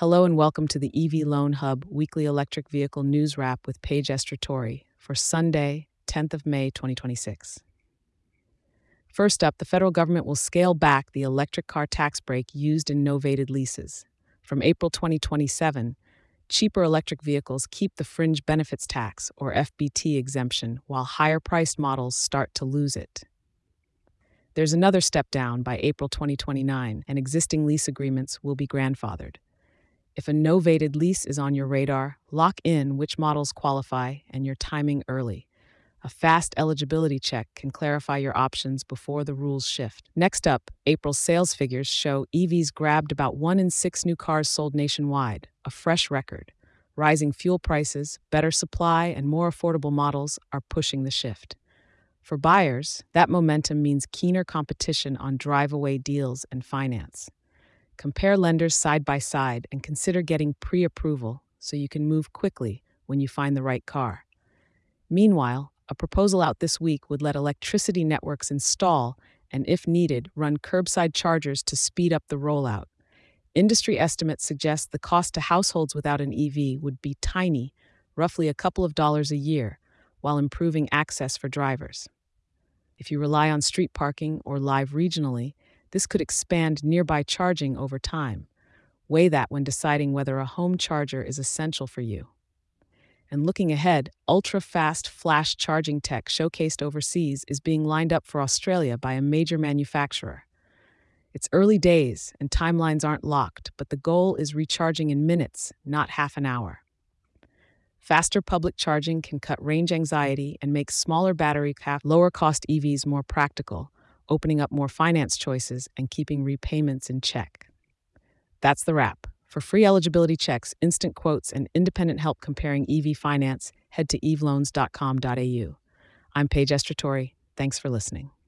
Hello and welcome to the EV Loan Hub weekly electric vehicle news wrap with Paige Estratori for Sunday, 10th of May, 2026. First up, the federal government will scale back the electric car tax break used in novated leases. From April 2027, cheaper electric vehicles keep the fringe benefits tax, or FBT, exemption, while higher-priced models start to lose it. There's another step down by April 2029, and existing lease agreements will be grandfathered. If a novated lease is on your radar, lock in which models qualify and your timing early. A fast eligibility check can clarify your options before the rules shift. Next up, April's sales figures show EVs grabbed about 1 in 6 new cars sold nationwide, a fresh record. Rising fuel prices, better supply, and more affordable models are pushing the shift. For buyers, that momentum means keener competition on drive-away deals and finance. Compare lenders side by side and consider getting pre-approval so you can move quickly when you find the right car. Meanwhile, a proposal out this week would let electricity networks install and, if needed, run curbside chargers to speed up the rollout. Industry estimates suggest the cost to households without an EV would be tiny, roughly a couple of dollars a year, while improving access for drivers. If you rely on street parking or live regionally, this could expand nearby charging over time. Weigh that when deciding whether a home charger is essential for you. And looking ahead, ultra-fast flash charging tech showcased overseas is being lined up for Australia by a major manufacturer. It's early days and timelines aren't locked, but the goal is recharging in minutes, not half an hour. Faster public charging can cut range anxiety and make smaller battery lower-cost EVs more practical, opening up more finance choices and keeping repayments in check. That's the wrap. For free eligibility checks, instant quotes, and independent help comparing EV finance, head to evloans.com.au. I'm Paige Estratori. Thanks for listening.